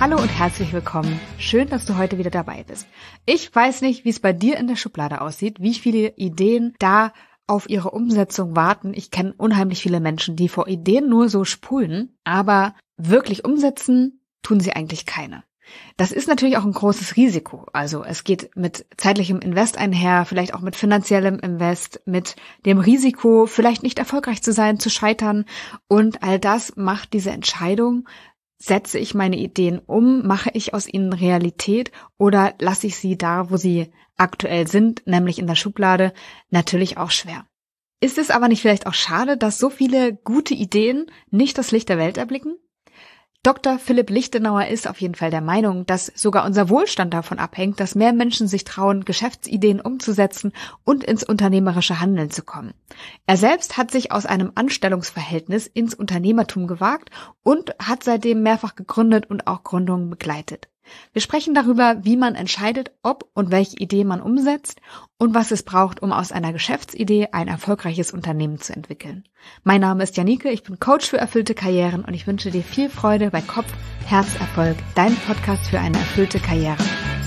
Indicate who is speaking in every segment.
Speaker 1: Hallo und herzlich willkommen. Schön, dass du heute wieder dabei bist. Ich weiß nicht, wie es bei dir in der Schublade aussieht, wie viele Ideen da auf ihre Umsetzung warten. Ich kenne unheimlich viele Menschen, die vor Ideen nur so spulen, aber wirklich umsetzen tun sie eigentlich keine. Das ist natürlich auch ein großes Risiko. Also es geht mit zeitlichem Invest einher, vielleicht auch mit finanziellem Invest, mit dem Risiko, vielleicht nicht erfolgreich zu sein, zu scheitern. Und all das macht diese Entscheidung: Setze ich meine Ideen um, mache ich aus ihnen Realität oder lasse ich sie da, wo sie aktuell sind, nämlich in der Schublade, natürlich auch schwer. Ist es aber nicht vielleicht auch schade, dass so viele gute Ideen nicht das Licht der Welt erblicken? Dr. Philipp Lichtenauer ist auf jeden Fall der Meinung, dass sogar unser Wohlstand davon abhängt, dass mehr Menschen sich trauen, Geschäftsideen umzusetzen und ins unternehmerische Handeln zu kommen. Er selbst hat sich aus einem Anstellungsverhältnis ins Unternehmertum gewagt und hat seitdem mehrfach gegründet und auch Gründungen begleitet. Wir sprechen darüber, wie man entscheidet, ob und welche Idee man umsetzt und was es braucht, um aus einer Geschäftsidee ein erfolgreiches Unternehmen zu entwickeln. Mein Name ist Janike, ich bin Coach für erfüllte Karrieren und ich wünsche dir viel Freude bei Kopf, Herz, Erfolg, dein Podcast für eine erfüllte Karriere.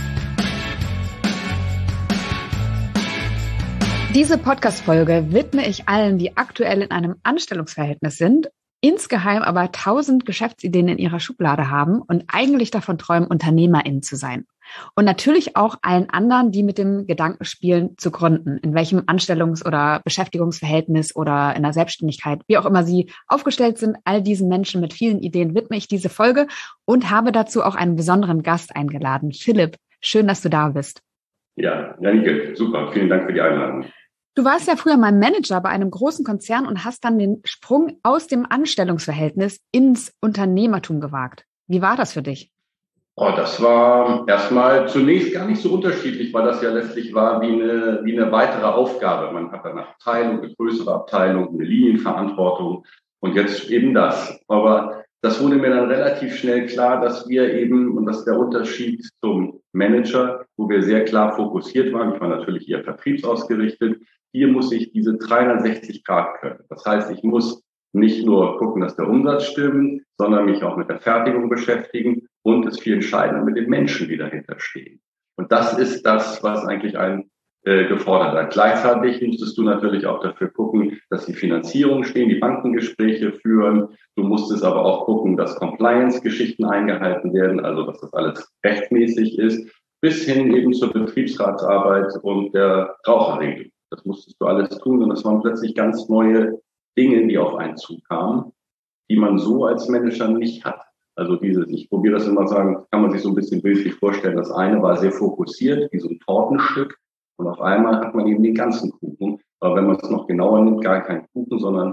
Speaker 1: Diese Podcast-Folge widme ich allen, die aktuell in einem Anstellungsverhältnis sind, insgeheim aber 1000 Geschäftsideen in ihrer Schublade haben und eigentlich davon träumen, UnternehmerInnen zu sein. Und natürlich auch allen anderen, die mit dem Gedanken spielen, zu gründen, in welchem Anstellungs- oder Beschäftigungsverhältnis oder in der Selbstständigkeit, wie auch immer sie aufgestellt sind. All diesen Menschen mit vielen Ideen widme ich diese Folge und habe dazu auch einen besonderen Gast eingeladen. Philipp, schön, dass du da bist.
Speaker 2: Ja, Janike, super. Vielen Dank für die Einladung.
Speaker 1: Du warst ja früher mal Manager bei einem großen Konzern und hast dann den Sprung aus dem Anstellungsverhältnis ins Unternehmertum gewagt. Wie war das für dich?
Speaker 2: Das war erstmal zunächst gar nicht so unterschiedlich, weil das ja letztlich war wie eine weitere Aufgabe. Man hat eine Abteilung, eine größere Abteilung, eine Linienverantwortung und jetzt eben das. Aber das wurde mir dann relativ schnell klar, dass wir eben, und das ist der Unterschied zum Manager, wo wir sehr klar fokussiert waren, ich war natürlich eher vertriebsausgerichtet, hier muss ich diese 360 Grad können. Das heißt, ich muss nicht nur gucken, dass der Umsatz stimmt, sondern mich auch mit der Fertigung beschäftigen und es viel entscheidender mit den Menschen, die dahinter stehen. Und das ist das, was eigentlich einen gefordert hat. Gleichzeitig musstest du natürlich auch dafür gucken, dass die Finanzierungen stehen, die Bankengespräche führen. Du musstest aber auch gucken, dass Compliance-Geschichten eingehalten werden, also dass das alles rechtmäßig ist, bis hin eben zur Betriebsratsarbeit und der Raucherregelung. Das musstest du alles tun und das waren plötzlich ganz neue Dinge, die auf einen zukamen, die man so als Manager nicht hat. Also ich probiere das immer sagen, kann man sich so ein bisschen bildlich vorstellen. Das eine war sehr fokussiert, wie so ein Tortenstück. Und auf einmal hat man eben den ganzen Kuchen. Aber wenn man es noch genauer nimmt, gar kein Kuchen, sondern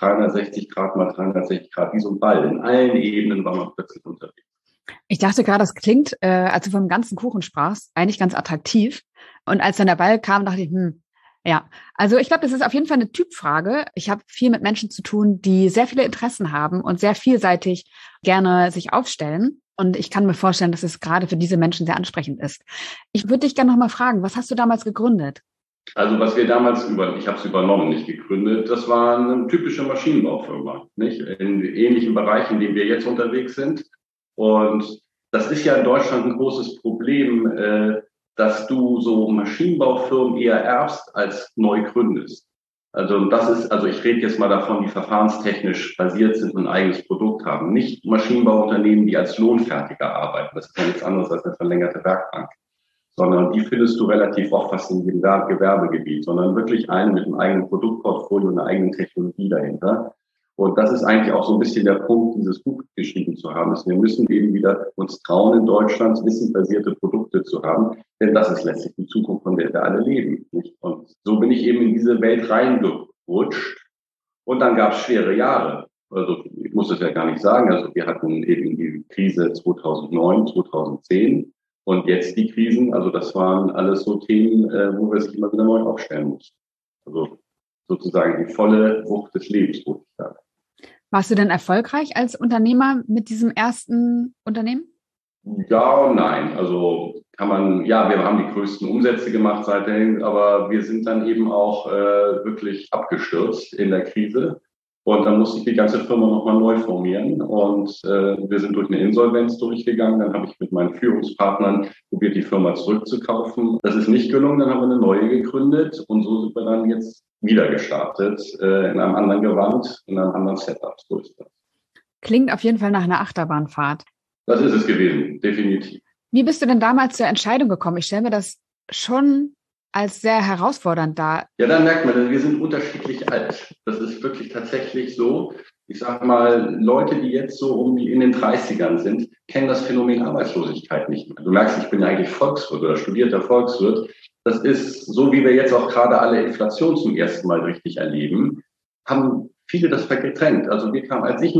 Speaker 2: 360 Grad mal 360 Grad, wie so ein Ball. In allen Ebenen war man plötzlich unterwegs.
Speaker 1: Ich dachte gerade, das klingt, als du vom ganzen Kuchen sprachst, eigentlich ganz attraktiv. Und als dann der Ball kam, dachte ich, ja, also ich glaube, das ist auf jeden Fall eine Typfrage. Ich habe viel mit Menschen zu tun, die sehr viele Interessen haben und sehr vielseitig gerne sich aufstellen. Und ich kann mir vorstellen, dass es gerade für diese Menschen sehr ansprechend ist. Ich würde dich gerne noch mal fragen, was hast du damals gegründet?
Speaker 2: Also was wir damals ich habe es übernommen, nicht gegründet, das war eine typische Maschinenbaufirma, nicht? In ähnlichen Bereichen, in denen wir jetzt unterwegs sind. Und das ist ja in Deutschland ein großes Problem, dass du so Maschinenbaufirmen eher erbst als neu gründest. Also ich rede jetzt mal davon, die verfahrenstechnisch basiert sind und ein eigenes Produkt haben. Nicht Maschinenbauunternehmen, die als Lohnfertiger arbeiten. Das ist ja nichts anderes als eine verlängerte Werkbank. Sondern die findest du relativ oft fast in jedem Gewerbegebiet, sondern wirklich einen mit einem eigenen Produktportfolio und einer eigenen Technologie dahinter. Und das ist eigentlich auch so ein bisschen der Punkt, dieses Buch geschrieben zu haben, dass wir müssen eben wieder uns trauen, in Deutschland wissensbasierte Produkte zu haben, denn das ist letztlich die Zukunft, von der wir alle leben, nicht? Und so bin ich eben in diese Welt reingerutscht und dann gab es schwere Jahre. Also ich muss das ja gar nicht sagen, also wir hatten eben die Krise 2009, 2010 und jetzt die Krisen, also das waren alles so Themen, wo wir sich immer wieder neu aufstellen mussten. Also sozusagen die volle Wucht des Lebens, würde ich sagen.
Speaker 1: Warst du denn erfolgreich als Unternehmer mit diesem ersten Unternehmen?
Speaker 2: Ja und nein. Also wir haben die größten Umsätze gemacht seitdem, aber wir sind dann eben auch wirklich abgestürzt in der Krise. Und dann musste ich die ganze Firma nochmal neu formieren. Und wir sind durch eine Insolvenz durchgegangen. Dann habe ich mit meinen Führungspartnern probiert, die Firma zurückzukaufen. Das ist nicht gelungen. Dann haben wir eine neue gegründet. Und so sind wir dann jetzt wieder gestartet, in einem anderen Gewand, in einem anderen Setup. So ist das.
Speaker 1: Klingt auf jeden Fall nach einer Achterbahnfahrt.
Speaker 2: Das ist es gewesen, definitiv.
Speaker 1: Wie bist du denn damals zur Entscheidung gekommen? Ich stelle mir das schon als sehr herausfordernd dar.
Speaker 2: Ja, dann merkt man, wir sind unterschiedlich alt. Das ist wirklich tatsächlich so. Ich sag mal, Leute, die jetzt so in den 30ern sind, kennen das Phänomen Arbeitslosigkeit nicht mehr. Du merkst, ich bin ja eigentlich Volkswirt oder studierter Volkswirt. Das ist so, wie wir jetzt auch gerade alle Inflation zum ersten Mal richtig erleben, haben viele das getrennt. Also wir kamen, als ich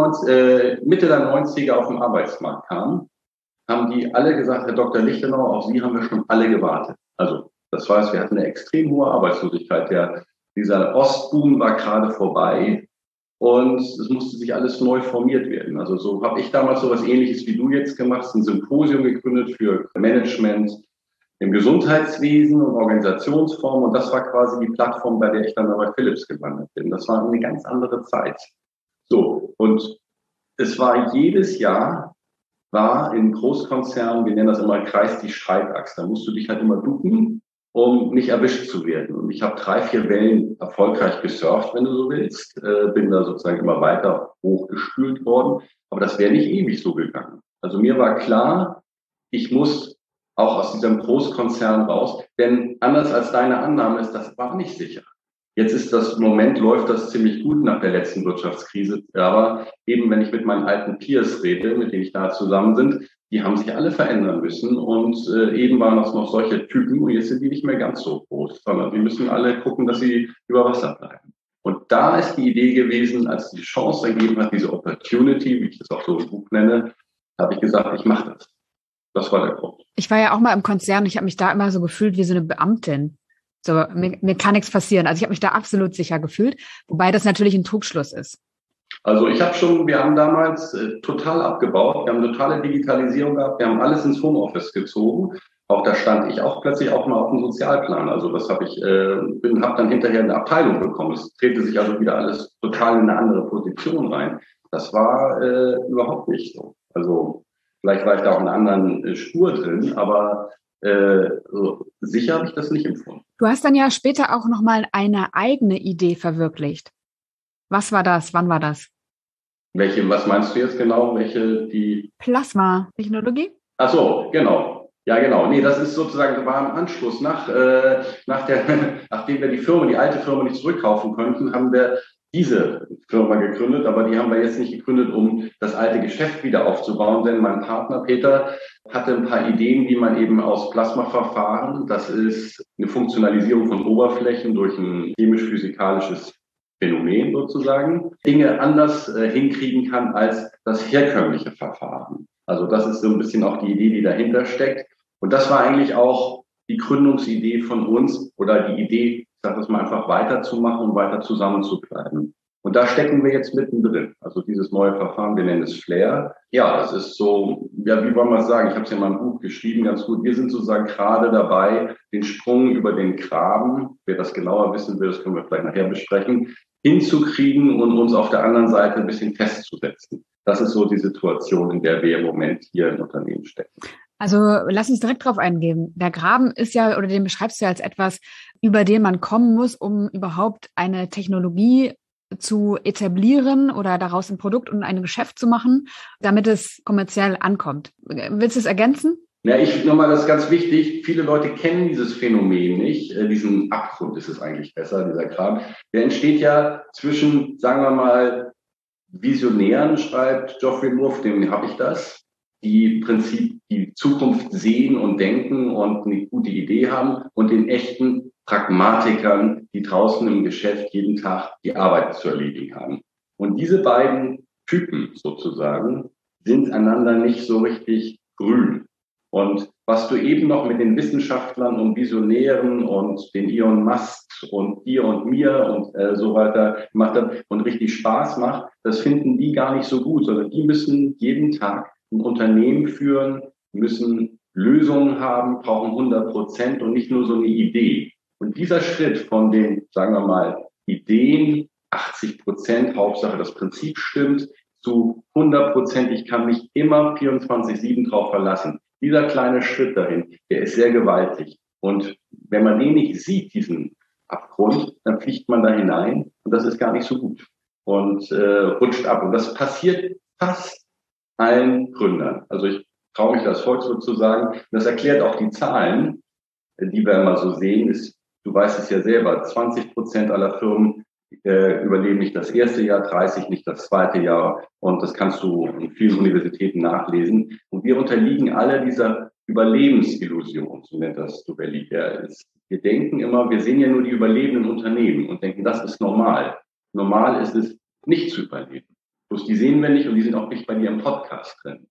Speaker 2: Mitte der 90er auf den Arbeitsmarkt kam, haben die alle gesagt, Herr Dr. Lichtenauer, auf Sie haben wir schon alle gewartet. Also das heißt, wir hatten eine extrem hohe Arbeitslosigkeit. Dieser Ostboom war gerade vorbei und es musste sich alles neu formiert werden. Also so habe ich damals so was Ähnliches wie du jetzt gemacht, ein Symposium gegründet für Management im Gesundheitswesen und Organisationsformen. Und das war quasi die Plattform, bei der ich dann bei Philips gelandet bin. Das war eine ganz andere Zeit. So, und es war jedes Jahr, war in Großkonzernen, wir nennen das immer Kreis die Streitaxt. Da musst du dich halt immer ducken, um nicht erwischt zu werden. Und ich habe 3, 4 Wellen erfolgreich gesurft, wenn du so willst. Bin da sozusagen immer weiter hochgespült worden. Aber das wäre nicht ewig so gegangen. Also mir war klar, ich muss auch aus diesem Großkonzern raus. Denn anders als deine Annahme ist, das war nicht sicher. Jetzt ist im Moment läuft das ziemlich gut nach der letzten Wirtschaftskrise. Aber eben, wenn ich mit meinen alten Peers rede, mit denen ich da zusammen sind, die haben sich alle verändern müssen. Und eben waren das noch solche Typen und jetzt sind die nicht mehr ganz so groß, sondern die müssen alle gucken, dass sie über Wasser bleiben. Und da ist die Idee gewesen, als die Chance ergeben hat, diese Opportunity, wie ich das auch so im Buch nenne, habe ich gesagt, ich mache das. Das war der Grund.
Speaker 1: Ich war ja auch mal im Konzern. Ich habe mich da immer so gefühlt wie so eine Beamtin. So, mir kann nichts passieren. Also ich habe mich da absolut sicher gefühlt, wobei das natürlich ein Trugschluss ist.
Speaker 2: Also wir haben damals total abgebaut. Wir haben totale Digitalisierung gehabt. Wir haben alles ins Homeoffice gezogen. Auch da stand ich auch plötzlich auch mal auf dem Sozialplan. Also das habe dann hinterher eine Abteilung bekommen. Es drehte sich also wieder alles total in eine andere Position rein. Das war überhaupt nicht so. Also vielleicht war ich da auch in einer anderen Spur drin, aber so sicher habe ich das nicht empfunden.
Speaker 1: Du hast dann ja später auch nochmal eine eigene Idee verwirklicht. Was war das? Wann war das?
Speaker 2: Was meinst du jetzt genau?
Speaker 1: Plasma-Technologie?
Speaker 2: Ach so, genau. Ja, genau. Nee, das ist sozusagen, war im Anschluss nachdem wir die alte Firma nicht zurückkaufen konnten, haben wir diese Firma gegründet, aber die haben wir jetzt nicht gegründet, um das alte Geschäft wieder aufzubauen, denn mein Partner Peter hatte ein paar Ideen, wie man eben aus Plasmaverfahren, das ist eine Funktionalisierung von Oberflächen durch ein chemisch-physikalisches Phänomen sozusagen, Dinge anders hinkriegen kann als das herkömmliche Verfahren. Also das ist so ein bisschen auch die Idee, die dahinter steckt. Und das war eigentlich auch die Gründungsidee von uns oder die Idee, ich sage das mal einfach weiterzumachen und weiter zusammenzubleiben. Und da stecken wir jetzt mittendrin. Also dieses neue Verfahren, wir nennen es Flair. Ja, das ist so, ja, wie wollen wir es sagen? Ich habe es ja in meinem Buch geschrieben, ganz gut. Wir sind sozusagen gerade dabei, den Sprung über den Graben, wer das genauer wissen will, das können wir vielleicht nachher besprechen, hinzukriegen und uns auf der anderen Seite ein bisschen festzusetzen. Das ist so die Situation, in der wir im Moment hier im Unternehmen stecken.
Speaker 1: Also lass uns direkt drauf eingehen. Der Graben ist ja, oder den beschreibst du ja als etwas, über den man kommen muss, um überhaupt eine Technologie zu etablieren oder daraus ein Produkt und ein Geschäft zu machen, damit es kommerziell ankommt. Willst du es ergänzen?
Speaker 2: Ja, nochmal, das ist ganz wichtig. Viele Leute kennen dieses Phänomen nicht. Diesen Abgrund ist es eigentlich besser, dieser Graben. Der entsteht ja zwischen, sagen wir mal, Visionären, schreibt Geoffrey Moore, dem habe ich das, die im Prinzip die Zukunft sehen und denken und eine gute Idee haben und den echten Pragmatikern, die draußen im Geschäft jeden Tag die Arbeit zu erledigen haben. Und diese beiden Typen sozusagen sind einander nicht so richtig grün. Und was du eben noch mit den Wissenschaftlern und Visionären und den Elon Musk und dir und mir und so weiter gemacht hat und richtig Spaß macht, das finden die gar nicht so gut, sondern die müssen jeden Tag ein Unternehmen führen, müssen Lösungen haben, brauchen 100% und nicht nur so eine Idee. Und dieser Schritt von den, sagen wir mal, Ideen 80%, Hauptsache das Prinzip stimmt, zu 100%, ich kann mich immer 24/7 drauf verlassen. Dieser kleine Schritt dahin, der ist sehr gewaltig. Und wenn man den nicht sieht, diesen Abgrund, dann fliegt man da hinein und das ist gar nicht so gut und rutscht ab. Und das passiert fast allen Gründern. Also ich traue mich das Volkswirt zu sagen. Das erklärt auch die Zahlen, die wir immer so sehen. Du weißt es ja selber, 20% aller Firmen überleben nicht das erste Jahr, 30 nicht das zweite Jahr. Und das kannst du in vielen Universitäten nachlesen. Und wir unterliegen alle dieser Überlebensillusion, so nennt das Duvelli. Wir denken immer, wir sehen ja nur die überlebenden Unternehmen und denken, das ist normal. Normal ist es, nicht zu überleben. Bloß die sehen wir nicht und die sind auch nicht bei dir im Podcast drin.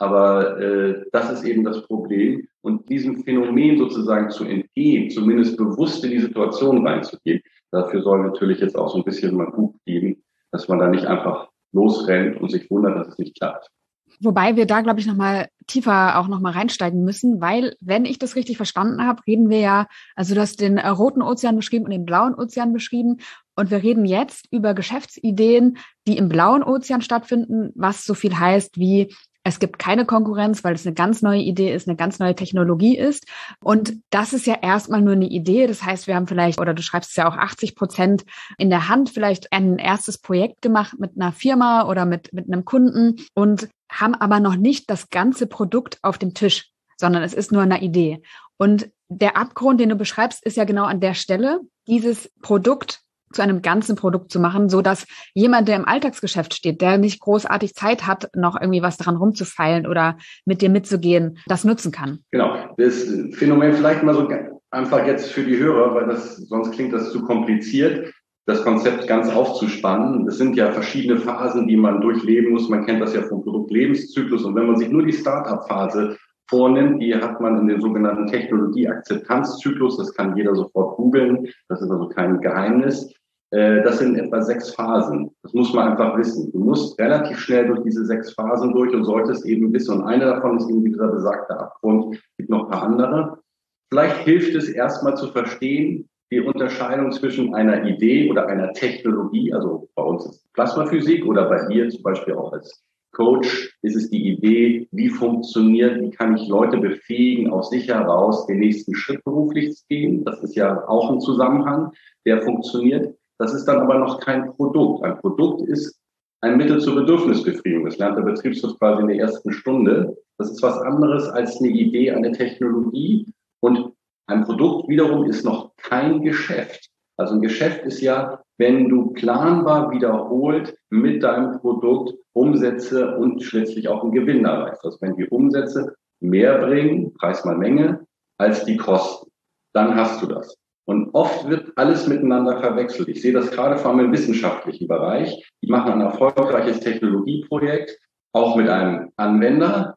Speaker 2: Aber das ist eben das Problem. Und diesem Phänomen sozusagen zu entgehen, zumindest bewusst in die Situation reinzugehen, dafür soll natürlich jetzt auch so ein bisschen mal Buch geben, dass man da nicht einfach losrennt und sich wundert, dass es nicht klappt.
Speaker 1: Wobei wir da, glaube ich, nochmal tiefer auch nochmal reinsteigen müssen, weil, wenn ich das richtig verstanden habe, reden wir ja, also du hast den roten Ozean beschrieben und den blauen Ozean beschrieben und wir reden jetzt über Geschäftsideen, die im blauen Ozean stattfinden, was so viel heißt wie, es gibt keine Konkurrenz, weil es eine ganz neue Idee ist, eine ganz neue Technologie ist. Und das ist ja erstmal nur eine Idee. Das heißt, wir haben vielleicht, oder du schreibst es ja auch 80% in der Hand, vielleicht ein erstes Projekt gemacht mit einer Firma oder mit einem Kunden und haben aber noch nicht das ganze Produkt auf dem Tisch, sondern es ist nur eine Idee. Und der Abgrund, den du beschreibst, ist ja genau an der Stelle, dieses Produkt zu einem ganzen Produkt zu machen, so dass jemand, der im Alltagsgeschäft steht, der nicht großartig Zeit hat, noch irgendwie was daran rumzufeilen oder mit dir mitzugehen, das nutzen kann.
Speaker 2: Genau. Das Phänomen vielleicht mal so einfach jetzt für die Hörer, weil sonst klingt das zu kompliziert, das Konzept ganz aufzuspannen. Es sind ja verschiedene Phasen, die man durchleben muss. Man kennt das ja vom Produktlebenszyklus. Und wenn man sich nur die Start-up-Phase vornimmt, die hat man in dem sogenannten Technologie-Akzeptanzzyklus. Das kann jeder sofort googeln. Das ist also kein Geheimnis. Das sind etwa 6 Phasen. Das muss man einfach wissen. Du musst relativ schnell durch diese 6 Phasen durch und solltest eben wissen. Und eine davon ist eben dieser besagte Abgrund. Es gibt noch ein paar andere. Vielleicht hilft es erstmal zu verstehen, die Unterscheidung zwischen einer Idee oder einer Technologie. Also bei uns ist Plasmaphysik oder bei dir zum Beispiel auch als Coach ist es die Idee, wie funktioniert, wie kann ich Leute befähigen, aus sich heraus den nächsten Schritt beruflich zu gehen. Das ist ja auch ein Zusammenhang, der funktioniert. Das ist dann aber noch kein Produkt. Ein Produkt ist ein Mittel zur Bedürfnisbefriedigung. Das lernt der Betriebswirt quasi in der ersten Stunde. Das ist was anderes als eine Idee, eine Technologie. Und ein Produkt wiederum ist noch kein Geschäft. Also ein Geschäft ist ja, wenn du planbar wiederholt mit deinem Produkt Umsätze und schließlich auch einen Gewinn erreichst. Also wenn die Umsätze mehr bringen, Preis mal Menge, als die Kosten, dann hast du das. Und oft wird alles miteinander verwechselt. Ich sehe das gerade vor allem im wissenschaftlichen Bereich. Die machen ein erfolgreiches Technologieprojekt, auch mit einem Anwender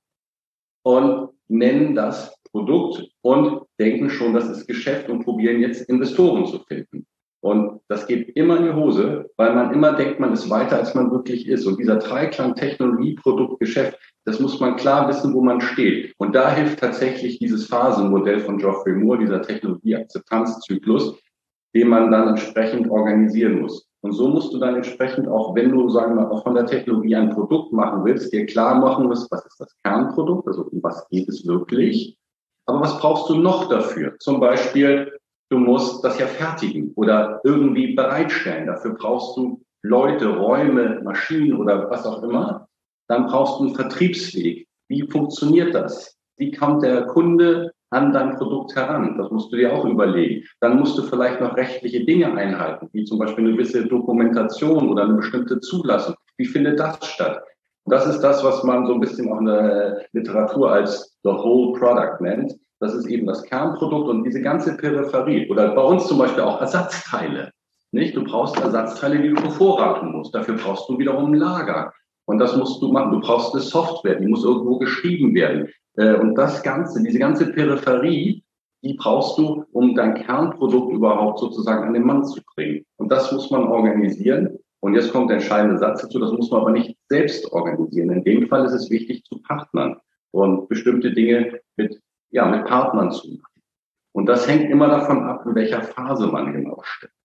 Speaker 2: und nennen das Produkt und denken schon, das ist Geschäft und probieren jetzt Investoren zu finden. Und das geht immer in die Hose, weil man immer denkt, man ist weiter, als man wirklich ist. Und dieser Dreiklang Technologie, Produkt, Geschäft, das muss man klar wissen, wo man steht. Und da hilft tatsächlich dieses Phasenmodell von Geoffrey Moore, dieser Technologie-Akzeptanzzyklus, den man dann entsprechend organisieren muss. Und so musst du dann entsprechend auch, wenn du, sagen wir mal, auch von der Technologie ein Produkt machen willst, dir klar machen musst, was ist das Kernprodukt, also um was geht es wirklich. Aber was brauchst du noch dafür? Zum Beispiel, du musst das ja fertigen oder irgendwie bereitstellen. Dafür brauchst du Leute, Räume, Maschinen oder was auch immer. Dann brauchst du einen Vertriebsweg. Wie funktioniert das? Wie kommt der Kunde an dein Produkt heran? Das musst du dir auch überlegen. Dann musst du vielleicht noch rechtliche Dinge einhalten, wie zum Beispiel eine gewisse Dokumentation oder eine bestimmte Zulassung. Wie findet das statt? Und das ist das, was man so ein bisschen auch in der Literatur als the whole product nennt. Das ist eben das Kernprodukt und diese ganze Peripherie. Oder bei uns zum Beispiel auch Ersatzteile. Nicht? Du brauchst Ersatzteile, die du bevorraten musst. Dafür brauchst du wiederum ein Lager. Und das musst du machen. Du brauchst eine Software, die muss irgendwo geschrieben werden. Und das Ganze, diese ganze Peripherie, die brauchst du, um dein Kernprodukt überhaupt sozusagen an den Mann zu bringen. Und das muss man organisieren. Und jetzt kommt der entscheidende Satz dazu, das muss man aber nicht selbst organisieren. In dem Fall ist es wichtig zu partnern und bestimmte Dinge mit Partnern zu machen. Und das hängt immer davon ab, in welcher Phase man genau steckt.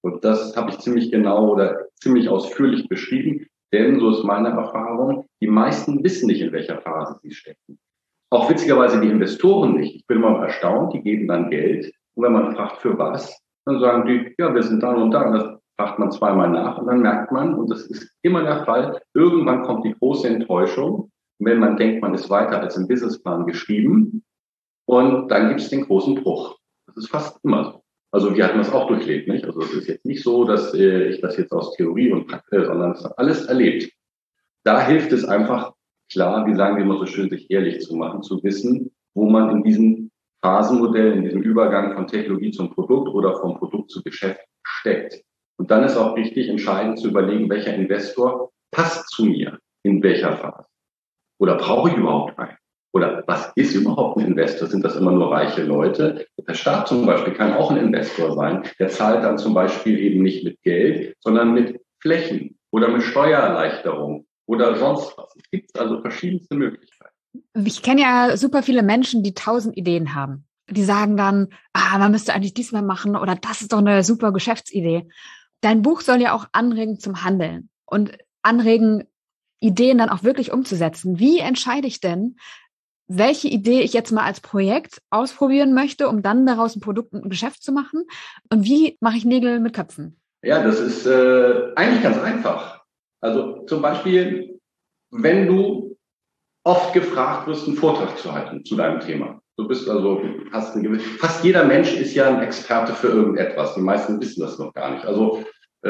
Speaker 2: Und das habe ich ziemlich genau oder ziemlich ausführlich beschrieben, denn so ist meine Erfahrung, die meisten wissen nicht, in welcher Phase sie stecken. Auch witzigerweise die Investoren nicht. Ich bin immer erstaunt, die geben dann Geld. Und wenn man fragt, für was, dann sagen die, ja, wir sind da und da. Und das fragt man zweimal nach und dann merkt man, und das ist immer der Fall, irgendwann kommt die große Enttäuschung, wenn man denkt, man ist weiter als im Businessplan geschrieben. Und dann gibt es den großen Bruch. Das ist fast immer so. Also wir hatten das auch durchlebt, nicht? Also es ist jetzt nicht so, dass ich das jetzt aus Theorie und Praxis, sondern es hat alles erlebt. Da hilft es einfach, klar, wie sagen wir immer so schön, sich ehrlich zu machen, zu wissen, wo man in diesem Phasenmodell, in diesem Übergang von Technologie zum Produkt oder vom Produkt zu Geschäft steckt. Und dann ist auch wichtig, entscheidend zu überlegen, welcher Investor passt zu mir, in welcher Phase. Oder brauche ich überhaupt einen? Oder was ist überhaupt ein Investor? Sind das immer nur reiche Leute? Der Staat zum Beispiel kann auch ein Investor sein. Der zahlt dann zum Beispiel eben nicht mit Geld, sondern mit Flächen oder mit Steuererleichterung oder sonst was. Es gibt also verschiedenste Möglichkeiten.
Speaker 1: Ich kenne ja super viele Menschen, die 1000 Ideen haben. Die sagen dann, man müsste eigentlich diesmal machen oder das ist doch eine super Geschäftsidee. Dein Buch soll ja auch anregen zum Handeln und anregen, Ideen dann auch wirklich umzusetzen. Wie entscheide ich denn, welche Idee ich jetzt mal als Projekt ausprobieren möchte, um dann daraus ein Produkt und ein Geschäft zu machen? Und wie mache ich Nägel mit Köpfen?
Speaker 2: Ja, das ist eigentlich ganz einfach. Also zum Beispiel, wenn du oft gefragt wirst, einen Vortrag zu halten zu deinem Thema. Du bist also, fast jeder Mensch ist ja ein Experte für irgendetwas. Die meisten wissen das noch gar nicht. Also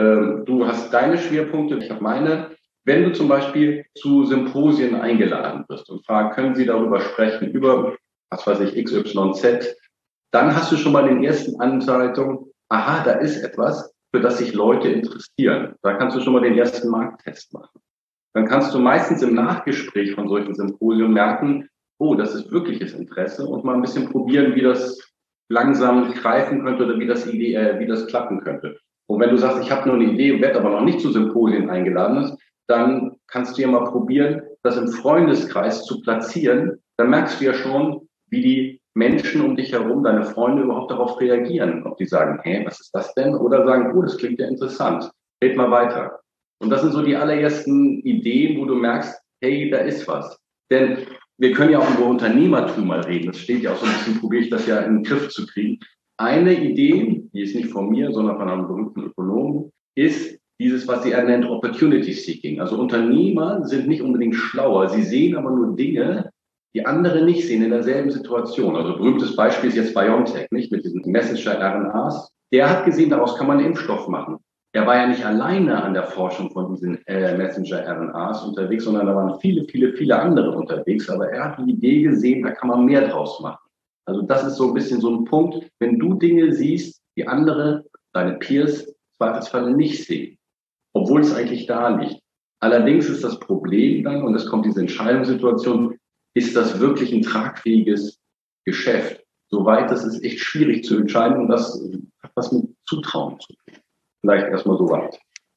Speaker 2: du hast deine Schwerpunkte, ich habe meine. Wenn du zum Beispiel zu Symposien eingeladen wirst und fragst, können Sie darüber sprechen, über, was weiß ich, XYZ, dann hast du schon mal den ersten Anzeitung, aha, da ist etwas, für das sich Leute interessieren. Da kannst du schon mal den ersten Markttest machen. Dann kannst du meistens im Nachgespräch von solchen Symposien merken, oh, das ist wirkliches Interesse und mal ein bisschen probieren, wie das langsam greifen könnte oder wie das klappen könnte. Und wenn du sagst, ich habe nur eine Idee, werde aber noch nicht zu Symposien eingeladen, dann kannst du ja mal probieren, das im Freundeskreis zu platzieren. Dann merkst du ja schon, wie die Menschen um dich herum, deine Freunde überhaupt darauf reagieren. Ob die sagen, was ist das denn? Oder sagen, oh, das klingt ja interessant. Red mal weiter. Und das sind so die allerersten Ideen, wo du merkst, hey, da ist was. Denn wir können ja auch über Unternehmertum mal reden. Das steht ja auch so ein bisschen, probiere ich das ja in den Griff zu kriegen. Eine Idee, die ist nicht von mir, sondern von einem berühmten Ökonomen, ist dieses, was er nennt, Opportunity Seeking. Also Unternehmer sind nicht unbedingt schlauer. Sie sehen aber nur Dinge, die andere nicht sehen in derselben Situation. Also berühmtes Beispiel ist jetzt BioNTech, nicht? Mit diesen Messenger-RNAs. Der hat gesehen, daraus kann man einen Impfstoff machen. Er war ja nicht alleine an der Forschung von diesen Messenger-RNAs unterwegs, sondern da waren viele, viele, viele andere unterwegs. Aber er hat die Idee gesehen, da kann man mehr draus machen. Also das ist so ein bisschen so ein Punkt, wenn du Dinge siehst, die andere, deine Peers, im Zweifelsfall nicht sehen, obwohl es eigentlich da liegt. Allerdings ist das Problem dann, und es kommt diese Entscheidungssituation, ist das wirklich ein tragfähiges Geschäft? Soweit, das ist echt schwierig zu entscheiden und das hat was mit Zutrauen zu tun. Vielleicht erstmal so weit.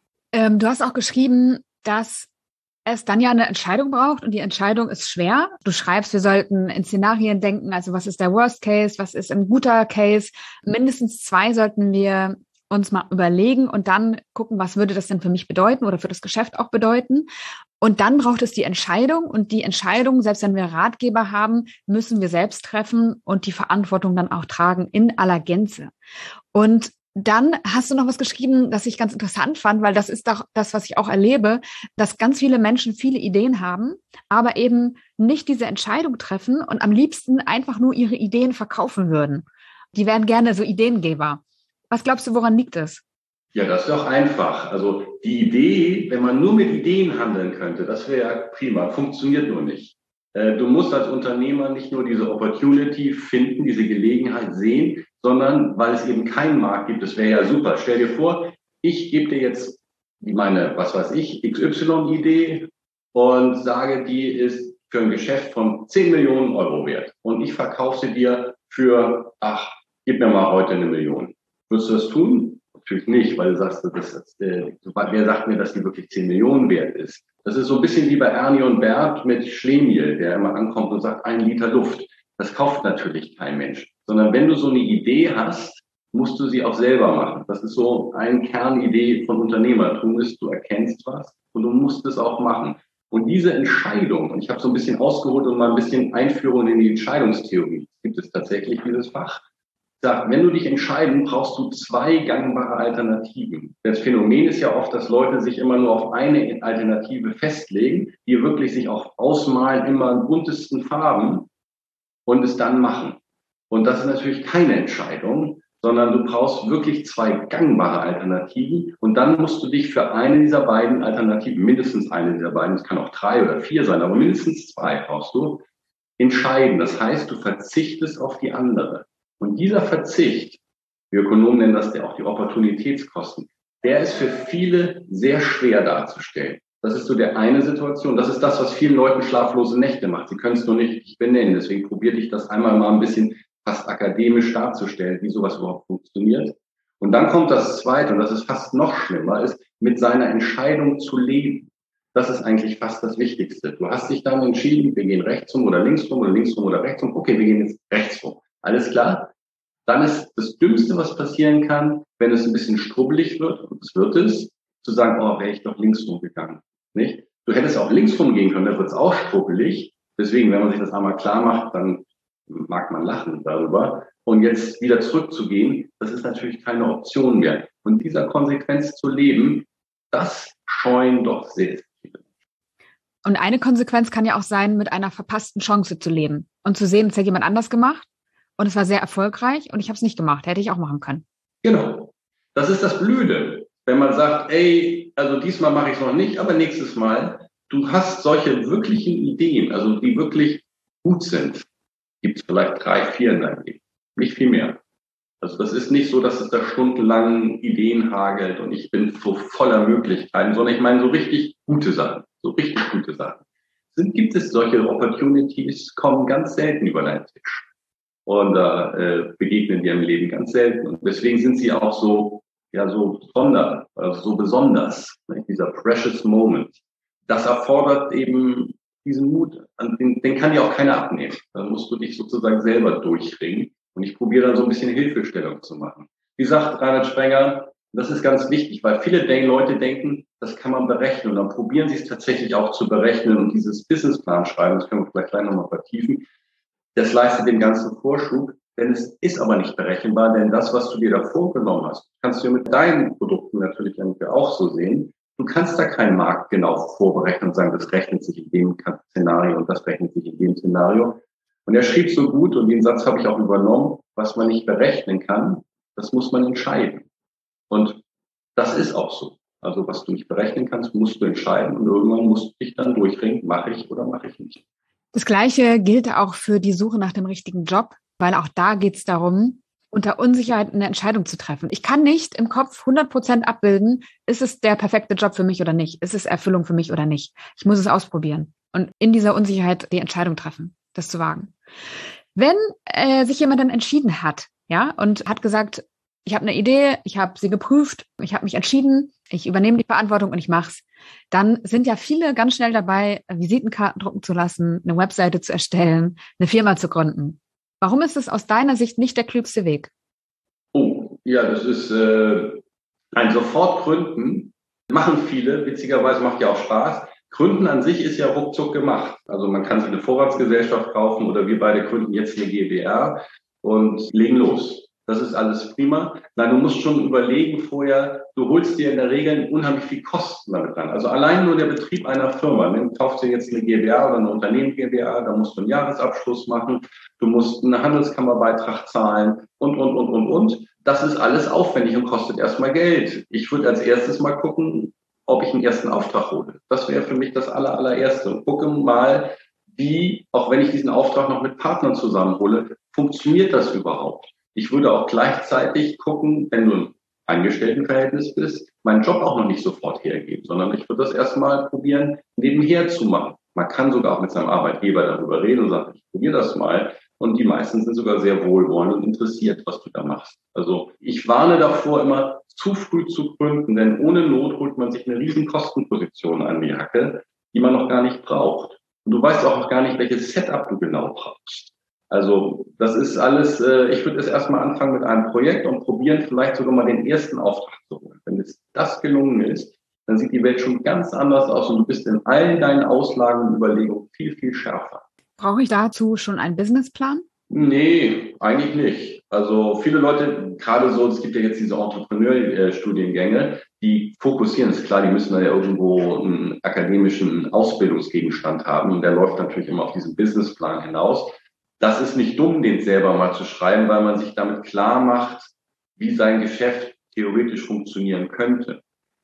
Speaker 1: Du hast auch geschrieben, dass es dann ja eine Entscheidung braucht und die Entscheidung ist schwer. Du schreibst, wir sollten in Szenarien denken, also was ist der Worst Case, was ist ein guter Case. Mindestens 2 sollten wir uns mal überlegen und dann gucken, was würde das denn für mich bedeuten oder für das Geschäft auch bedeuten. Und dann braucht es die Entscheidung und die Entscheidung, selbst wenn wir Ratgeber haben, müssen wir selbst treffen und die Verantwortung dann auch tragen in aller Gänze. Und dann hast du noch was geschrieben, das ich ganz interessant fand, weil das ist doch das, was ich auch erlebe, dass ganz viele Menschen viele Ideen haben, aber eben nicht diese Entscheidung treffen und am liebsten einfach nur ihre Ideen verkaufen würden. Die wären gerne so Ideengeber. Was glaubst du, woran liegt es?
Speaker 2: Ja, das ist doch einfach. Also die Idee, wenn man nur mit Ideen handeln könnte, das wäre ja prima, funktioniert nur nicht. Du musst als Unternehmer nicht nur diese Opportunity finden, diese Gelegenheit sehen, sondern weil es eben keinen Markt gibt, das wäre ja super. Stell dir vor, ich gebe dir jetzt meine, was weiß ich, XY-Idee und sage, die ist für ein Geschäft von 10 Millionen Euro wert. Und ich verkaufe sie dir für, gib mir mal heute 1 Million. Würdest du das tun? Natürlich nicht, weil du sagst, wer sagt mir, dass die wirklich 10 Millionen wert ist? Das ist so ein bisschen wie bei Ernie und Bert mit Schlemiel, der immer ankommt und sagt, 1 Liter Luft. Das kauft natürlich kein Mensch. Sondern wenn du so eine Idee hast, musst du sie auch selber machen. Das ist so eine Kernidee von Unternehmertum ist, du erkennst was und du musst es auch machen. Und diese Entscheidung, und ich habe so ein bisschen ausgeholt und mal ein bisschen Einführung in die Entscheidungstheorie, gibt es tatsächlich dieses Fach, sagt, wenn du dich entscheiden, brauchst du 2 gangbare Alternativen. Das Phänomen ist ja oft, dass Leute sich immer nur auf eine Alternative festlegen, die wirklich sich auch ausmalen, immer in buntesten Farben und es dann machen. Und das ist natürlich keine Entscheidung, sondern du brauchst wirklich 2 gangbare Alternativen und dann musst du dich für eine dieser beiden Alternativen, mindestens eine dieser beiden, es kann auch 3 oder 4 sein, aber mindestens 2 brauchst du, entscheiden. Das heißt, du verzichtest auf die andere. Und dieser Verzicht, wir Ökonomen nennen das ja auch die Opportunitätskosten, der ist für viele sehr schwer darzustellen. Das ist so der eine Situation. Das ist das, was vielen Leuten schlaflose Nächte macht. Sie können es nur nicht richtig benennen. Deswegen probiere ich das einmal mal ein bisschen fast akademisch darzustellen, wie sowas überhaupt funktioniert. Und dann kommt das Zweite, und das ist fast noch schlimmer, ist mit seiner Entscheidung zu leben. Das ist eigentlich fast das Wichtigste. Du hast dich dann entschieden, wir gehen rechts rum oder links rum oder links rum oder rechts rum. Okay, wir gehen jetzt rechts rum. Alles klar? Dann ist das Dümmste, was passieren kann, wenn es ein bisschen strubbelig wird, und es wird es, zu sagen, oh, wäre ich doch links rumgegangen. Nicht? Du hättest auch links rumgehen können, dann wird es auch strubbelig. Deswegen, wenn man sich das einmal klar macht, dann mag man lachen darüber. Und jetzt wieder zurückzugehen, das ist natürlich keine Option mehr. Und dieser Konsequenz zu leben, das scheuen doch sehr viele.
Speaker 1: Und eine Konsequenz kann ja auch sein, mit einer verpassten Chance zu leben und zu sehen, es hat jemand anders gemacht und es war sehr erfolgreich und ich habe es nicht gemacht. Hätte ich auch machen können.
Speaker 2: Genau. Das ist das Blöde. Wenn man sagt, ey, also diesmal mache ich es noch nicht, aber nächstes Mal, du hast solche wirklichen Ideen, also die wirklich gut sind, gibt es vielleicht 3, 4 in deinem Leben, nicht viel mehr. Also das ist nicht so, dass es da stundenlang Ideen hagelt und ich bin so voller Möglichkeiten, sondern ich meine so richtig gute Sachen, so richtig gute Sachen. Gibt es solche Opportunities, kommen ganz selten über deinen Tisch und begegnen dir im Leben ganz selten. Und deswegen sind sie auch so, ja, so so besonders, ne? Dieser precious moment. Das erfordert eben diesen Mut, den kann dir auch keiner abnehmen. Da musst du dich sozusagen selber durchringen. Und ich probiere dann so ein bisschen Hilfestellung zu machen. Wie sagt Reinhard Sprenger, das ist ganz wichtig, weil viele Leute denken, das kann man berechnen. Und dann probieren sie es tatsächlich auch zu berechnen und dieses Businessplan schreiben, das können wir vielleicht gleich nochmal vertiefen. Das leistet den ganzen Vorschub, denn es ist aber nicht berechenbar, denn das, was du dir da vorgenommen hast, kannst du ja mit deinen Produkten natürlich auch so sehen. Du kannst da keinen Markt genau vorberechnen und sagen, das rechnet sich in dem Szenario und das rechnet sich in dem Szenario. Und er schrieb so gut, und den Satz habe ich auch übernommen, was man nicht berechnen kann, das muss man entscheiden. Und das ist auch so. Also was du nicht berechnen kannst, musst du entscheiden und irgendwann musst du dich dann durchringen, mache ich oder mache ich nicht.
Speaker 1: Das Gleiche gilt auch für die Suche nach dem richtigen Job, weil auch da geht es darum, unter Unsicherheit eine Entscheidung zu treffen. Ich kann nicht im Kopf 100% abbilden, ist es der perfekte Job für mich oder nicht? Ist es Erfüllung für mich oder nicht? Ich muss es ausprobieren und in dieser Unsicherheit die Entscheidung treffen, das zu wagen. Wenn sich jemand dann entschieden hat, ja, und hat gesagt, ich habe eine Idee, ich habe sie geprüft, ich habe mich entschieden, ich übernehme die Verantwortung und ich mach's, dann sind ja viele ganz schnell dabei, Visitenkarten drucken zu lassen, eine Webseite zu erstellen, eine Firma zu gründen. Warum ist es aus deiner Sicht nicht der klügste Weg?
Speaker 2: Oh, ja, das ist ein sofort gründen, machen viele, witzigerweise macht ja auch Spaß. Gründen an sich ist ja ruckzuck gemacht. Also man kann sich eine Vorratsgesellschaft kaufen oder wir beide gründen jetzt eine GbR und legen los. Das ist alles prima. Nein, du musst schon überlegen vorher, du holst dir in der Regel unheimlich viel Kosten damit rein. Also allein nur der Betrieb einer Firma. Du kaufst dir jetzt eine GbR oder eine Unternehmen GbR, da musst du einen Jahresabschluss machen, du musst einen Handelskammerbeitrag zahlen und. Das ist alles aufwendig und kostet erstmal Geld. Ich würde als erstes mal gucken, ob ich einen ersten Auftrag hole. Das wäre für mich das allererste. Und gucke mal, wie, auch wenn ich diesen Auftrag noch mit Partnern zusammenhole, funktioniert das überhaupt? Ich würde auch gleichzeitig gucken, wenn du im Angestelltenverhältnis bist, meinen Job auch noch nicht sofort hergeben, sondern ich würde das erstmal probieren, nebenher zu machen. Man kann sogar auch mit seinem Arbeitgeber darüber reden und sagen, ich probiere das mal. Und die meisten sind sogar sehr wohlwollend und interessiert, was du da machst. Also ich warne davor, immer zu früh zu gründen, denn ohne Not holt man sich eine riesen Kostenposition an die Hacke, die man noch gar nicht braucht. Und du weißt auch noch gar nicht, welches Setup du genau brauchst. Also das ist alles, ich würde es erstmal anfangen mit einem Projekt und probieren, vielleicht sogar mal den ersten Auftrag zu holen. Wenn das gelungen ist, dann sieht die Welt schon ganz anders aus und du bist in allen deinen Auslagen und Überlegungen viel, viel schärfer.
Speaker 1: Brauche ich dazu schon einen Businessplan?
Speaker 2: Nee, eigentlich nicht. Also viele Leute, gerade so, es gibt ja jetzt diese Entrepreneur-Studiengänge, die fokussieren, ist klar, die müssen da ja irgendwo einen akademischen Ausbildungsgegenstand haben und der läuft natürlich immer auf diesen Businessplan hinaus. Das ist nicht dumm, den selber mal zu schreiben, weil man sich damit klar macht, wie sein Geschäft theoretisch funktionieren könnte.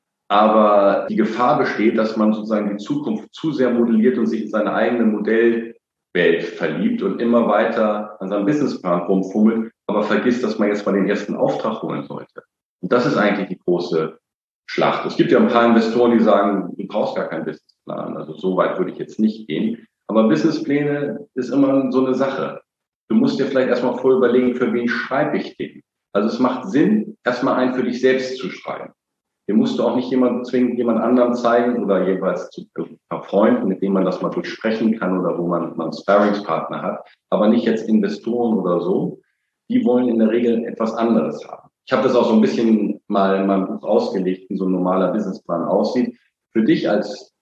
Speaker 2: Aber die Gefahr besteht, dass man sozusagen die Zukunft zu sehr modelliert und sich in seine eigene Modellwelt verliebt und immer weiter an seinem Businessplan rumfummelt, aber vergisst, dass man jetzt mal den ersten Auftrag holen sollte. Und das ist eigentlich die große Schlacht. Es gibt ja ein paar Investoren, die sagen, du brauchst gar keinen Businessplan. Also so weit würde ich jetzt nicht gehen. Aber Businesspläne ist immer so eine Sache. Du musst dir vielleicht erstmal vorher überlegen, für wen schreibe ich den. Also es macht Sinn, erstmal einen für dich selbst zu schreiben. Den musst du auch nicht zwingend jemand anderem zeigen oder jeweils zu ein paar Freunden, mit denen man das mal durchsprechen kann oder wo man einen Sparringspartner hat, aber nicht jetzt Investoren oder so. Die wollen in der Regel etwas anderes haben. Ich habe das auch so ein bisschen mal in meinem Buch ausgelegt, wie so ein normaler Businessplan aussieht. Für dich als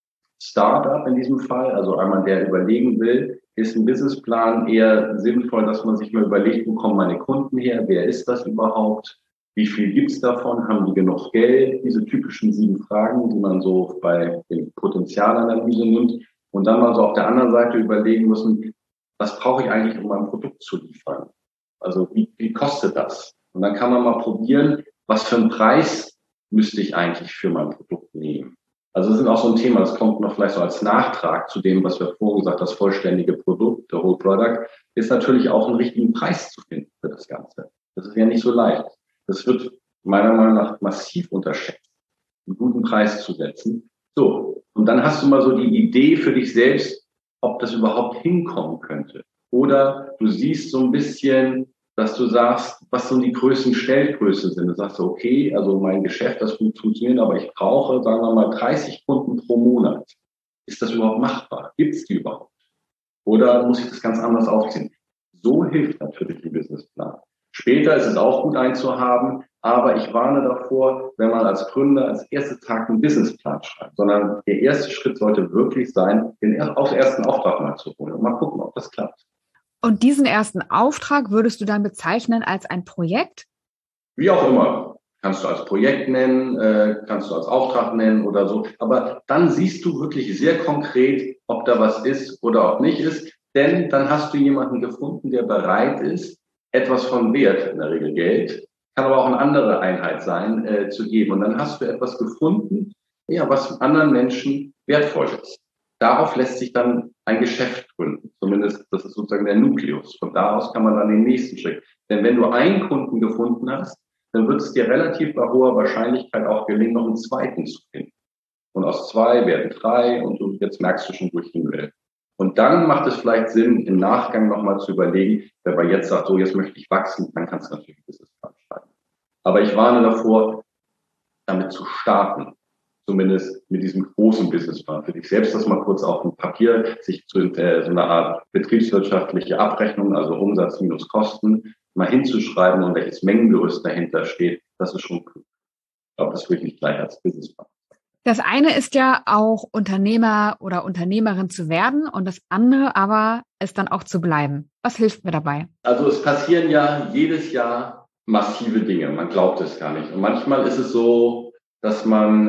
Speaker 2: Startup in diesem Fall, also einmal der überlegen will, ist ein Businessplan eher sinnvoll, dass man sich mal überlegt, wo kommen meine Kunden her, wer ist das überhaupt? Wie viel gibt's davon? Haben die genug Geld? Diese typischen 7 Fragen, die man so bei den Potenzialanalyse nimmt. Und dann mal so auf der anderen Seite überlegen müssen, was brauche ich eigentlich, um mein Produkt zu liefern? Also wie kostet das? Und dann kann man mal probieren, was für einen Preis müsste ich eigentlich für mein Produkt nehmen? Also das ist auch so ein Thema, das kommt noch vielleicht so als Nachtrag zu dem, was wir vorhin gesagt haben, das vollständige Produkt, der Whole Product, ist natürlich auch einen richtigen Preis zu finden für das Ganze. Das ist ja nicht so leicht. Das wird meiner Meinung nach massiv unterschätzt, einen guten Preis zu setzen. So, und dann hast du mal so die Idee für dich selbst, ob das überhaupt hinkommen könnte. Oder du siehst so ein bisschen, dass du sagst, was so die größten Stellgrößen sind. Du sagst, okay, also mein Geschäft, das gut funktioniert, aber ich brauche, sagen wir mal, 30 Kunden pro Monat. Ist das überhaupt machbar? Gibt es die überhaupt? Oder muss ich das ganz anders aufziehen? So hilft natürlich ein Businessplan. Später ist es auch gut einzuhaben, aber ich warne davor, wenn man als Gründer als ersten Tag einen Businessplan schreibt, sondern der erste Schritt sollte wirklich sein, den ersten Auftrag mal zu holen und mal gucken, ob das klappt.
Speaker 1: Und diesen ersten Auftrag würdest du dann bezeichnen als ein Projekt?
Speaker 2: Wie auch immer. Kannst du als Projekt nennen, kannst du als Auftrag nennen oder so. Aber dann siehst du wirklich sehr konkret, ob da was ist oder ob nicht ist. Denn dann hast du jemanden gefunden, der bereit ist, etwas von Wert, in der Regel Geld, kann aber auch eine andere Einheit sein, zu geben. Und dann hast du etwas gefunden, ja, was anderen Menschen wertvoll ist. Darauf lässt sich dann ein Geschäft gründen. Zumindest, das ist sozusagen der Nukleus. Von da aus kann man dann den nächsten Schritt. Denn wenn du einen Kunden gefunden hast, dann wird es dir relativ bei hoher Wahrscheinlichkeit auch gelingen, noch einen zweiten zu finden. Und aus 2 werden 3 und jetzt merkst du schon, wo ich hin will. Und dann macht es vielleicht Sinn, im Nachgang nochmal zu überlegen, wenn man jetzt sagt, so jetzt möchte ich wachsen, dann kannst du natürlich ein Businessplan schreiben. Aber ich warne davor, damit zu starten. Zumindest mit diesem großen Businessplan. Für dich selbst das mal kurz auf dem Papier, sich so eine Art betriebswirtschaftliche Abrechnung, also Umsatz minus Kosten, mal hinzuschreiben und welches Mengengerüst dahinter steht, das ist schon klug. Ich glaube, das würde ich nicht gleich als Businessplan.
Speaker 1: Das eine ist ja auch Unternehmer oder Unternehmerin zu werden und das andere aber ist dann auch zu bleiben. Was hilft mir dabei?
Speaker 2: Also es passieren ja jedes Jahr massive Dinge. Man glaubt es gar nicht. Und manchmal ist es so, dass man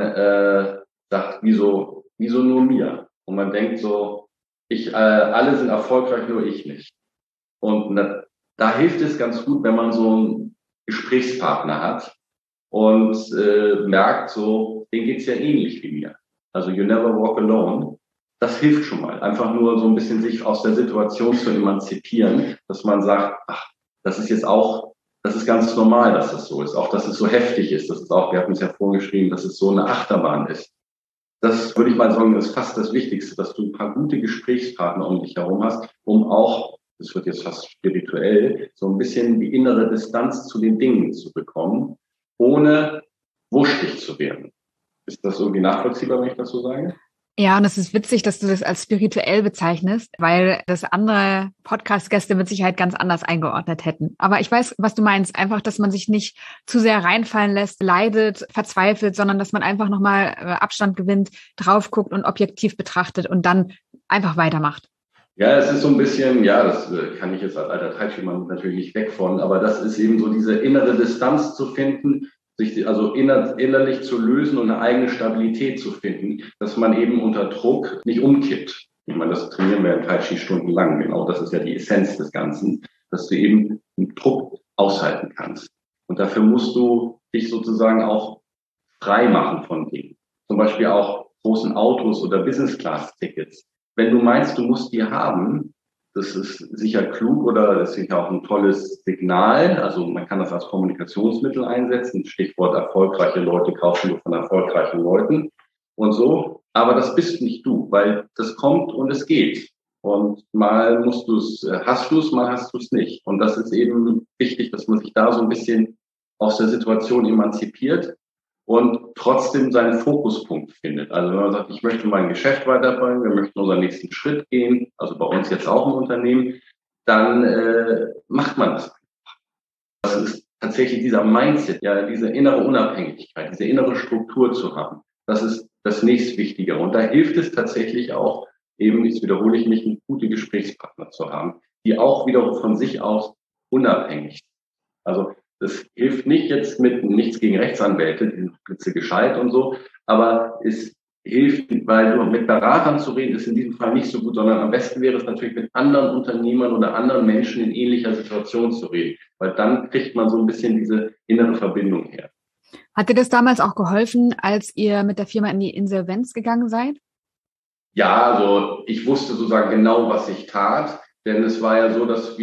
Speaker 2: sagt, wieso nur mir? Und man denkt so, alle sind erfolgreich, nur ich nicht. Und da hilft es ganz gut, wenn man so einen Gesprächspartner hat und merkt so, denen geht's ja ähnlich wie mir. Also you never walk alone. Das hilft schon mal. Einfach nur so ein bisschen sich aus der Situation zu emanzipieren, dass man sagt, ach, das ist ganz normal, dass das so ist. Auch, dass es so heftig ist. Wir hatten es ja vorhin geschrieben, dass es so eine Achterbahn ist. Das würde ich mal sagen, ist fast das Wichtigste, dass du ein paar gute Gesprächspartner um dich herum hast, um auch, das wird jetzt fast spirituell, so ein bisschen die innere Distanz zu den Dingen zu bekommen, ohne wuschtig zu werden. Ist das irgendwie nachvollziehbar, wenn ich das so sage?
Speaker 1: Ja, und es ist witzig, dass du das als spirituell bezeichnest, weil das andere Podcast-Gäste mit Sicherheit ganz anders eingeordnet hätten. Aber ich weiß, was du meinst. Einfach, dass man sich nicht zu sehr reinfallen lässt, leidet, verzweifelt, sondern dass man einfach nochmal Abstand gewinnt, drauf guckt und objektiv betrachtet und dann einfach weitermacht.
Speaker 2: Ja, es ist so ein bisschen, ja, das kann ich jetzt als alter Tai-Chi-Mann natürlich nicht weg von, aber das ist eben so diese innere Distanz zu finden, sich also innerlich zu lösen und eine eigene Stabilität zu finden, dass man eben unter Druck nicht umkippt. Ich meine, das trainieren wir in Tai Chi stundenlang. Genau, das ist ja die Essenz des Ganzen, dass du eben den Druck aushalten kannst. Und dafür musst du dich sozusagen auch frei machen von Dingen. Zum Beispiel auch großen Autos oder Business-Class-Tickets. Wenn du meinst, du musst die haben, das ist sicher klug oder das ist sicher auch ein tolles Signal. Also man kann das als Kommunikationsmittel einsetzen. Stichwort erfolgreiche Leute kaufen nur von erfolgreichen Leuten und so. Aber das bist nicht du, weil das kommt und es geht. Und mal hast du es, mal hast du es nicht. Und das ist eben wichtig, dass man sich da so ein bisschen aus der Situation emanzipiert und trotzdem seinen Fokuspunkt findet. Also wenn man sagt, ich möchte mein Geschäft weiterbringen, wir möchten unseren nächsten Schritt gehen, also bei uns jetzt auch im Unternehmen, dann macht man das. Das ist tatsächlich dieser Mindset, ja, diese innere Unabhängigkeit, diese innere Struktur zu haben. Das ist das nächstwichtigere. Und da hilft es tatsächlich auch, eben, jetzt wiederhole ich mich, gute Gesprächspartner zu haben, die auch wiederum von sich aus unabhängig sind. Also das hilft nicht jetzt mit nichts gegen Rechtsanwälte, die sind spitze gescheit und so, aber es hilft, weil du mit Beratern zu reden, ist in diesem Fall nicht so gut, sondern am besten wäre es natürlich mit anderen Unternehmern oder anderen Menschen in ähnlicher Situation zu reden, weil dann kriegt man so ein bisschen diese innere Verbindung her.
Speaker 1: Hat dir das damals auch geholfen, als ihr mit der Firma in die Insolvenz gegangen seid?
Speaker 2: Ja, also ich wusste sozusagen genau, was ich tat, denn es war ja so, dass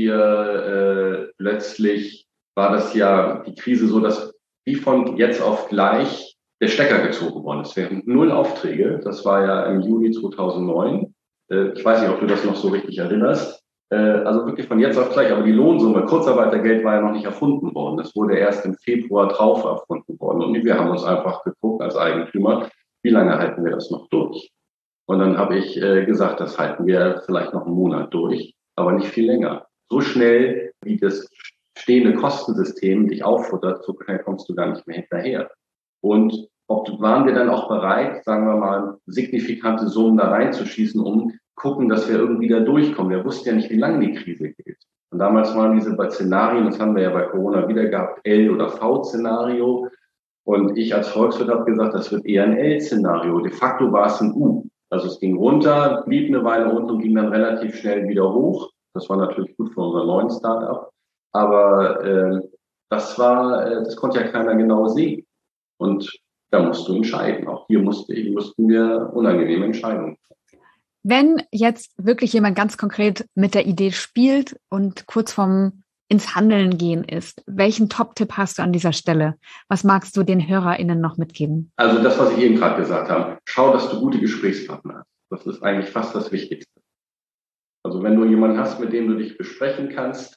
Speaker 2: wir plötzlich war das ja die Krise so, dass wie von jetzt auf gleich der Stecker gezogen worden ist. Wir hatten 0 Aufträge. Das war ja im Juni 2009. Ich weiß nicht, ob du das noch so richtig erinnerst. Also wirklich von jetzt auf gleich. Aber die Lohnsumme, Kurzarbeitergeld war ja noch nicht erfunden worden. Das wurde erst im Februar drauf erfunden worden. Und wir haben uns einfach geguckt als Eigentümer, wie lange halten wir das noch durch? Und dann habe ich gesagt, das halten wir vielleicht noch einen Monat durch, aber nicht viel länger. So schnell, wie das stehende Kostensystem dich auffuttert, so schnell kommst du gar nicht mehr hinterher. Und waren wir dann auch bereit, sagen wir mal, signifikante Summen da reinzuschießen, um gucken, dass wir irgendwie da durchkommen. Wir wussten ja nicht, wie lange die Krise geht. Und damals waren diese Szenarien, das haben wir ja bei Corona wieder gehabt, L- oder V-Szenario. Und ich als Volkswirt habe gesagt, das wird eher ein L-Szenario. De facto war es ein U. Also es ging runter, blieb eine Weile unten und ging dann relativ schnell wieder hoch. Das war natürlich gut für unser neuen Start-up. Aber das konnte ja keiner genau sehen. Und da musst du entscheiden. Auch hier mussten wir unangenehme Entscheidungen treffen.
Speaker 1: Wenn jetzt wirklich jemand ganz konkret mit der Idee spielt und kurz vorm ins Handeln gehen ist, welchen Top-Tipp hast du an dieser Stelle? Was magst du den HörerInnen noch mitgeben?
Speaker 2: Also das, was ich eben gerade gesagt habe. Schau, dass du gute Gesprächspartner hast. Das ist eigentlich fast das Wichtigste. Also wenn du jemanden hast, mit dem du dich besprechen kannst,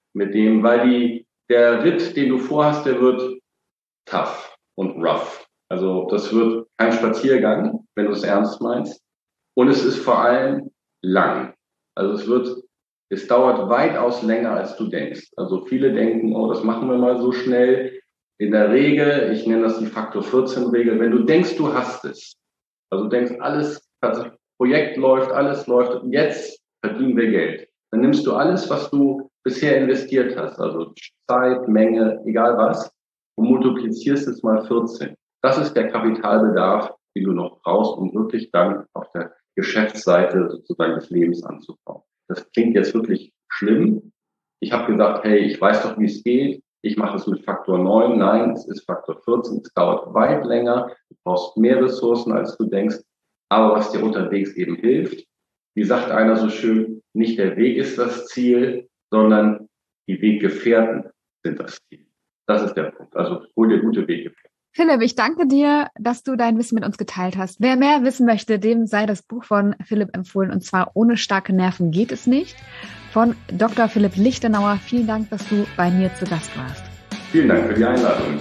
Speaker 2: weil der Ritt, den du vorhast, der wird tough und rough. Also das wird kein Spaziergang, wenn du es ernst meinst. Und es ist vor allem lang. Also es dauert weitaus länger, als du denkst. Also viele denken, oh, das machen wir mal so schnell. In der Regel, ich nenne das die Faktor 14-Regel, wenn du denkst, du hast es. Also du denkst, das Projekt läuft, alles läuft, jetzt verdienen wir Geld. Dann nimmst du alles, was du bisher investiert hast, also Zeit, Menge, egal was, und multiplizierst es mal 14. Das ist der Kapitalbedarf, den du noch brauchst, um wirklich dann auf der Geschäftsseite sozusagen des Lebens anzubauen. Das klingt jetzt wirklich schlimm. Ich habe gesagt, hey, ich weiß doch, wie es geht. Ich mache es mit Faktor 9. Nein, es ist Faktor 14. Es dauert weit länger. Du brauchst mehr Ressourcen, als du denkst. Aber was dir unterwegs eben hilft, wie sagt einer so schön, nicht der Weg ist das Ziel, sondern die Weggefährten sind das Ziel. Das ist der Punkt. Also hol dir gute Weggefährten.
Speaker 1: Philipp, ich danke dir, dass du dein Wissen mit uns geteilt hast. Wer mehr wissen möchte, dem sei das Buch von Philipp empfohlen, und zwar Ohne starke Nerven geht es nicht, von Dr. Philipp Lichtenauer. Vielen Dank, dass du bei mir zu Gast warst.
Speaker 2: Vielen Dank für die Einladung.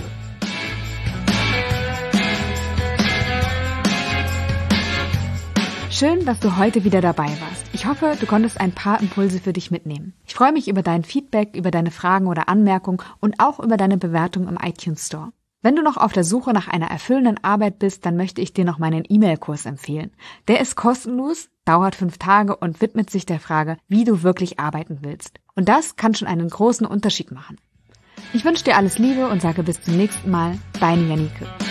Speaker 1: Schön, dass du heute wieder dabei warst. Ich hoffe, du konntest ein paar Impulse für dich mitnehmen. Ich freue mich über dein Feedback, über deine Fragen oder Anmerkungen und auch über deine Bewertung im iTunes Store. Wenn du noch auf der Suche nach einer erfüllenden Arbeit bist, dann möchte ich dir noch meinen E-Mail-Kurs empfehlen. Der ist kostenlos, dauert 5 Tage und widmet sich der Frage, wie du wirklich arbeiten willst. Und das kann schon einen großen Unterschied machen. Ich wünsche dir alles Liebe und sage bis zum nächsten Mal. Deine Janike.